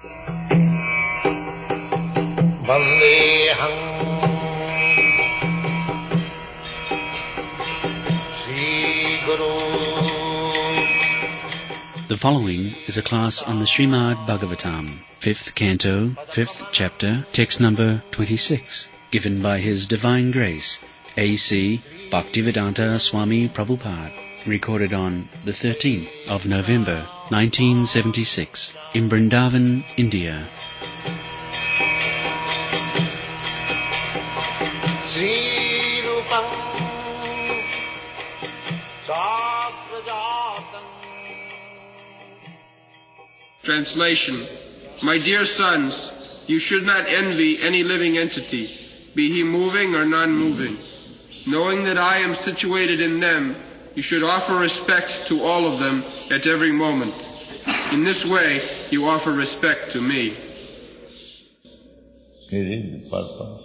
Vandeham Sri Guru. The following is a class on the Srimad Bhagavatam, 5th Canto, 5th Chapter, text number 26, given by His Divine Grace, A.C. Bhaktivedanta Swami Prabhupada, recorded on the 13th of November, 1976, in Vrindavan, India. Sri Rupam Sakrajatam. Translation. My dear sons, you should not envy any living entity, be he moving or non-moving. Knowing that I am situated in them, you should offer respect to all of them at every moment. In this way, you offer respect to me. It is the purpose.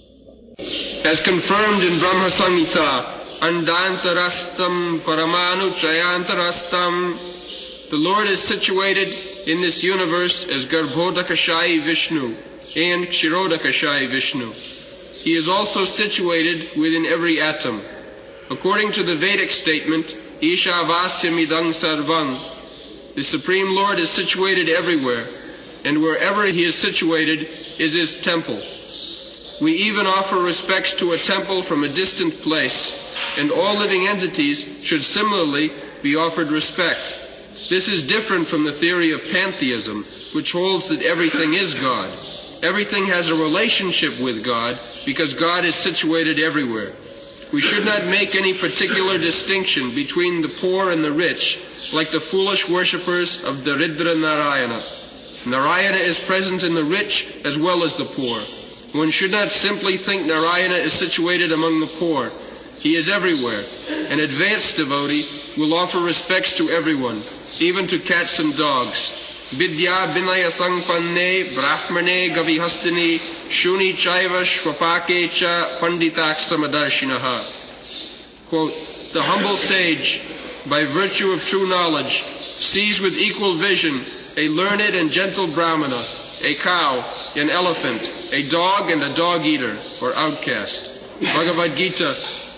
As confirmed in Brahma Samhita, Andantarastam Paramanu Chayantarastam, the Lord is situated in this universe as Garbhodakashayi Vishnu and Kshirodakashayi Vishnu. He is also situated within every atom. According to the Vedic statement, Ishavasyamidang Sarvang, the Supreme Lord is situated everywhere, and wherever He is situated is His temple. We even offer respects to a temple from a distant place, and all living entities should similarly be offered respect. This is different from the theory of pantheism, which holds that everything is God. Everything has a relationship with God because God is situated everywhere. We should not make any particular distinction between the poor and the rich, like the foolish worshippers of Daridra Narayana. Narayana is present in the rich as well as the poor. One should not simply think Narayana is situated among the poor. He is everywhere. An advanced devotee will offer respects to everyone, even to cats and dogs. Vidya binaya sangpanne brahmane gavihastini shuni chaiva shvapake cha panditaksamadarshinaha. Quote, the humble sage, by virtue of true knowledge, sees with equal vision a learned and gentle brahmana, a cow, an elephant, a dog, and a dog-eater, or outcast. Bhagavad Gita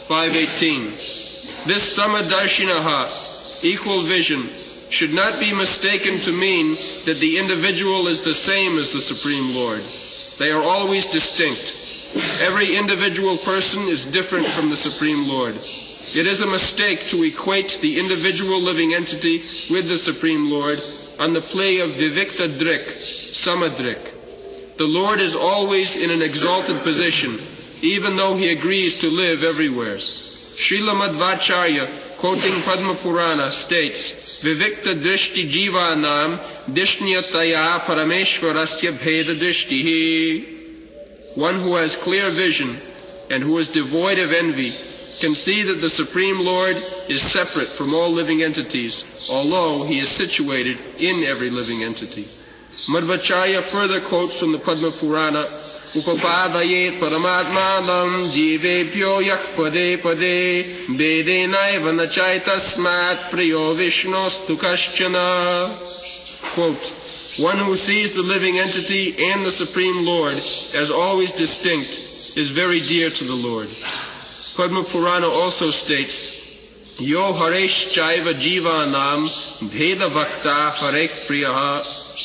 5:18. This samadarshinaha, equal vision, should not be mistaken to mean that the individual is the same as the Supreme Lord. They are always distinct. Every individual person is different from the Supreme Lord. It is a mistake to equate the individual living entity with the Supreme Lord on the play of Vivikta Drik, Samadrik. The Lord is always in an exalted position, even though He agrees to live everywhere. Srila Madhvacharya, quoting Padma Purana, states, Vivikta Drishti Jivanam Dishnyataya Parameshwarasya Bheda Drishtihi. One who has clear vision and who is devoid of envy can see that the Supreme Lord is separate from all living entities, although He is situated in every living entity. Madhvacharya further quotes from the Padma Purana, Upapadayet Paramatmanam Jivebhyo Yak Pade Pade Bedenaiva Nachaitasmat Priyo Vishnostu Kaschana. Quote, one who sees the living entity and the Supreme Lord as always distinct is very dear to the Lord. Padma Purana also states, Yo Haresh Chaiva Jivanam Bheda Vakta Harek Priyaha.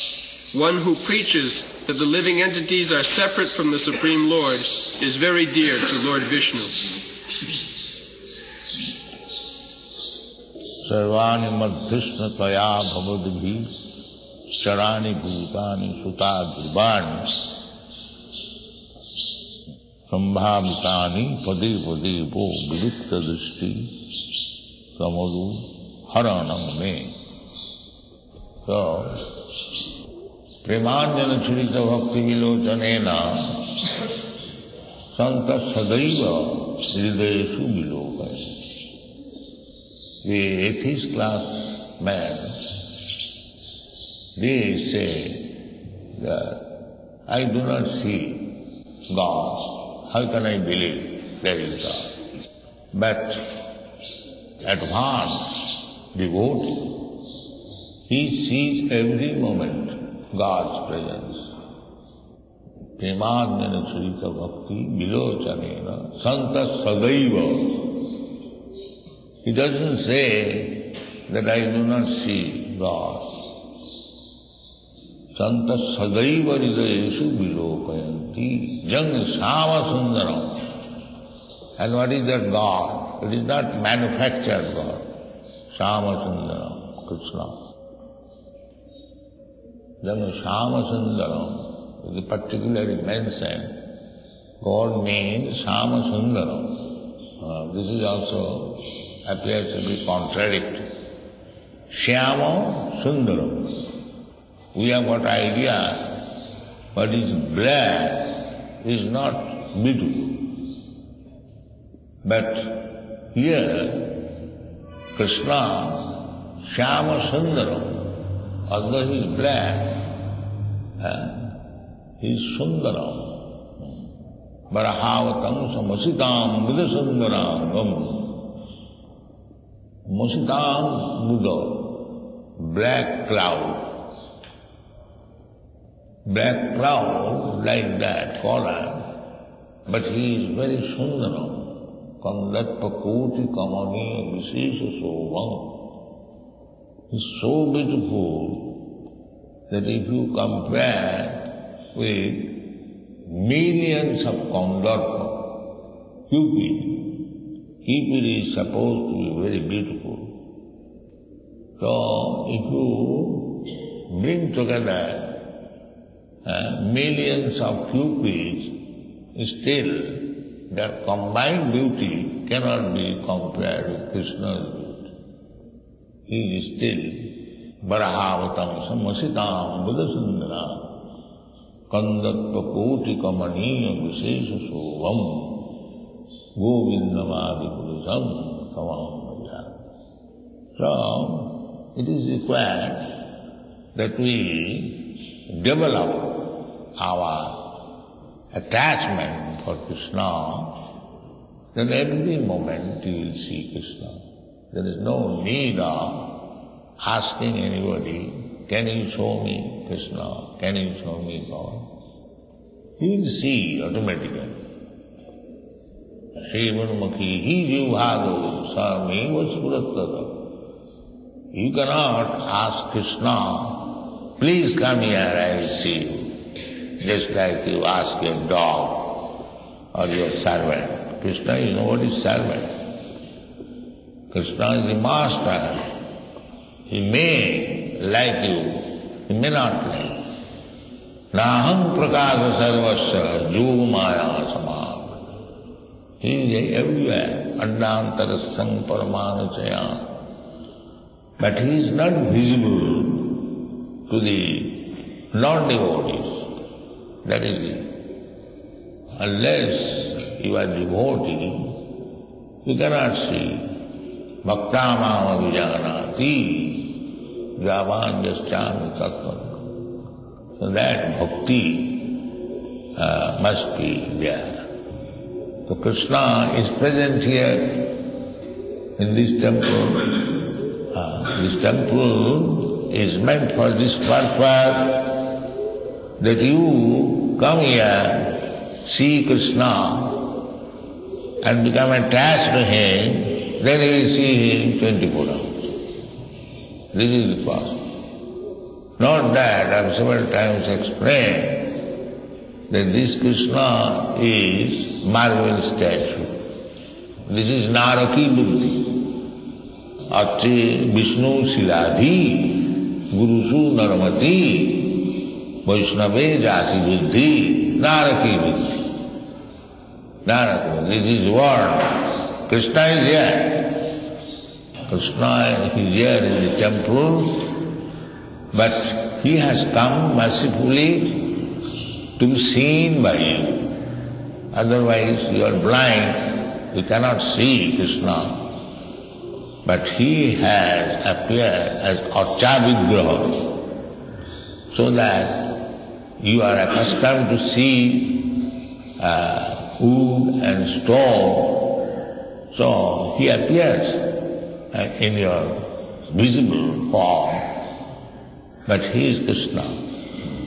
One who preaches that the living entities are separate from the Supreme Lord is very dear to Lord Vishnu. Sarvani madhyusna taya bhavadibhi charani bhutani suta dhubani sambhamitani pade pade vo vivikta drishti kamalu haranam me. So, Premanjana Chirita Bhakti Vilochanena Santa Sadaiva Hridayeshu Vilokaya. The atheist class men, they say that I do not see God. How can I believe there is God? But advanced devotee, he sees every moment God's presence. Premadhyana Charita Bhakti Vilochanena Santa Sadaiva. He doesn't say that I do not see God. Santa Sadaiva Hridayeshu Vilokayanti Jang Sama Sundaram. And what is that God? It is not manufactured God. Sama Sundaram, Krishna. Jang Sama Sundaram is particularly mentioned. God means Sama Sundaram. This is also appears to be contradictory. Shyama Sundaram. We have got idea what is black is not beautiful. But here, Krishna, Shyama Sundaram, although he is black, he is Sundaram. Barahavatam samasitam buddha sundarangam. Masitam Buddha, black cloud. Black cloud like that, color, but he is very sundaram. Kandatpakoti kamani visesha sovam. He is so beautiful that if you compare with millions of Kandarpa, Cupid is supposed to be very beautiful. So if you bring together millions of Cupids, still their combined beauty cannot be compared with Krishna's beauty. He is still Barahavatam Samasitam Buddhasundara Kandatpakoti Kamaniya Visesha Sovam Govindamadi Purusam Kamamaya. So, it is required that we develop our attachment for Krishna, then every moment you will see Krishna. There is no need of asking anybody, can you show me Krishna? Can you show me God? You will see automatically. Srivanmukhi hi jivhado sarmeva suratada. You cannot ask Krishna, please come here, I will see you. Just like you ask your dog or your servant. Krishna is nobody's servant. Krishna is the master. He may like you, he may not like you. Naham prakasa sarvasya jogmaya samad. He is everywhere. Andantarasang paramanachaya. But he is not visible to the non-devotees. That is it. Unless you are devotee, you cannot see. Bhaktamama vijanati javan jasyami tattvam. So that bhakti must be there. So Krishna is present here in this temple. This temple is meant for this purpose, that you come here, see Krishna, and become attached to him, then you will see him 24 hours. This is the process. Not that, I have several times explained, that this Krishna is marble statue. This is Naraki Buddhi. Atre Vishnu Siladhi, Gurusu Narmati, Vaishnave Jati Buddhi, Naraki Buddhi. Naraki, this is word. Krishna is here. Krishna is here in the temple, but he has come mercifully to be seen by you. Otherwise you are blind, you cannot see Krishna. But he has appeared as Archa Vigraha, so that you are accustomed to see wood and stone. So he appears in your visible form, but he is Krishna.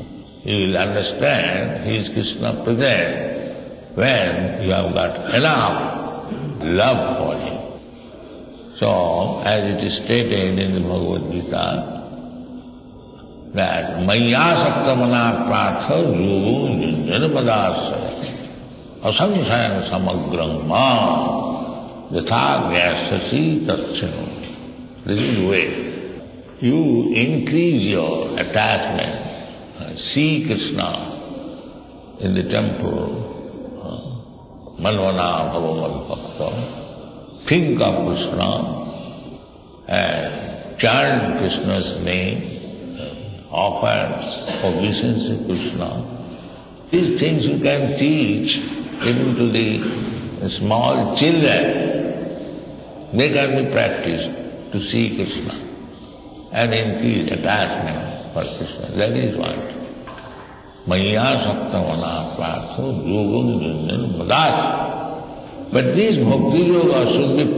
You will understand he is Krishna present when you have got enough love for him. So, as it is stated in the Bhagavad Gita, that Maya Saktamana Pratha Yogo Junjana Padasya Asamsayan Samagram Ma Yatha Vyasasi Tatchino. This is the way. You increase your attachment. See Krishna in the temple. Manvana Bhavaman Bhakta. Think of Krishna and chant Krishna's name. Offer obeisance to Krishna. These things you can teach even to the small children. They can be practiced to see Krishna and increase attachment for Krishna. That is what. Maya Saktamana Pratho Yogam Junjan Madasa. But this Bhakti Yoga should be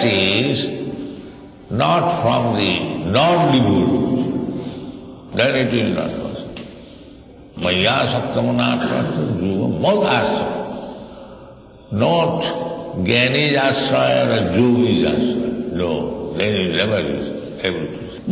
practiced not from the non-devotee. Then it is not possible. Maya Saktamana Pratho Yogam Madasa. Not Jnani's ashraya or a yogi's ashraya. No, then you never is able to.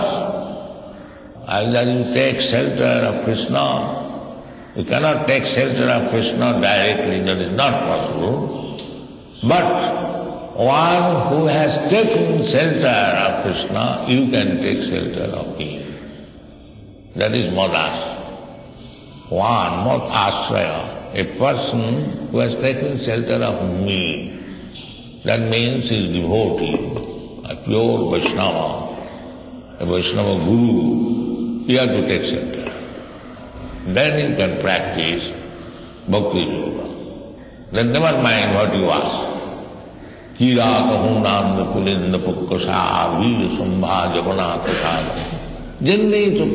Madasa. Either you take shelter of Krishna, you cannot take shelter of Krishna directly, that is not possible. But one who has taken shelter of Krishna, you can take shelter of him. That is Madas. One, not ashraya. A person who has taken shelter of me, that means he is devotee, a pure Vaishnava, a Vaishnava Guru. He has to take shelter. Then he can practice Bhakti Yoga. Then never mind what you ask. Kira kahunanda pulinda pukkasa veer sambha japana kasada. Janne to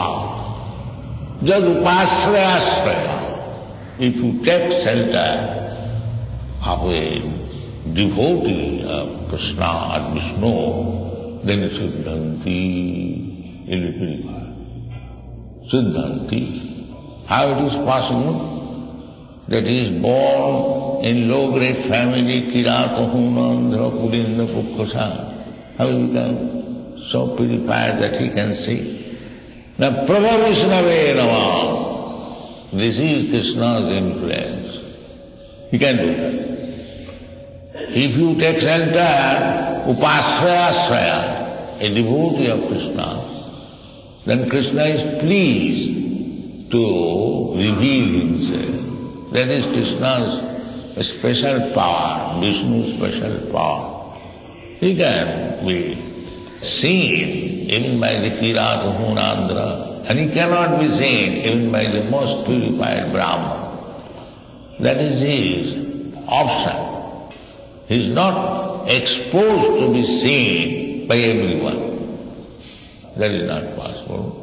papa. Jad upasraya asraya. If you take shelter of a devotee of Krishna or Vishnu, then Siddhanti will be purified. Siddhanti. How it is possible that he is born in low-grade family, Kirata Hunandra Pulinda Pukkasa? How will he become so purified that he can see? Now, Prabha Vishnave Nama. This is Krishna's influence. He can do that. If you take shelter, Upasraya Asraya, a devotee of Krishna, then Krishna is pleased to reveal himself. That is Krishna's special power, Vishnu's special power. He can be seen even by the Kirata Hunandra, and he cannot be seen even by the most purified Brahman. That is his option. He is not exposed to be seen by everyone. That is not possible.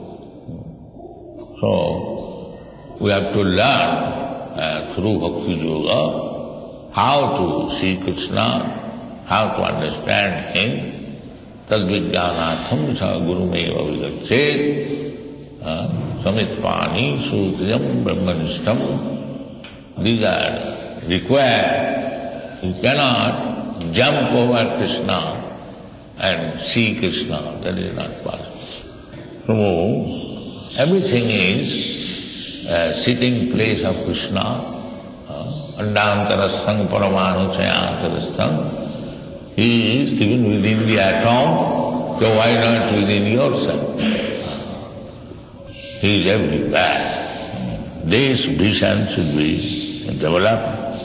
So, we have to learn through Bhakti Yoga how to see Krishna, how to understand him. Tadvijnanatham sa gurumeva vigachet samitpani sutiyam brahmanishtam. These are required. You cannot jump over Krishna and see Krishna. That is not possible. So, everything is sitting place of Krishna. Andantarastham paramanu chayantarastham. He is even within the atom, so why not within yourself? He is everywhere. This vision should be developed.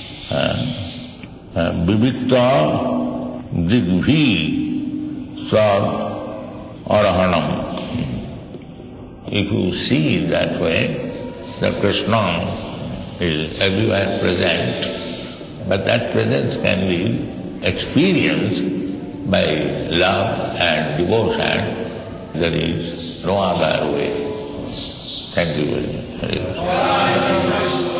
Vivitta digvi sad arahanam. If you see that way, that Krishna is everywhere present, but that presence can be experienced by love and devotion. There is no other way. Thank you very much.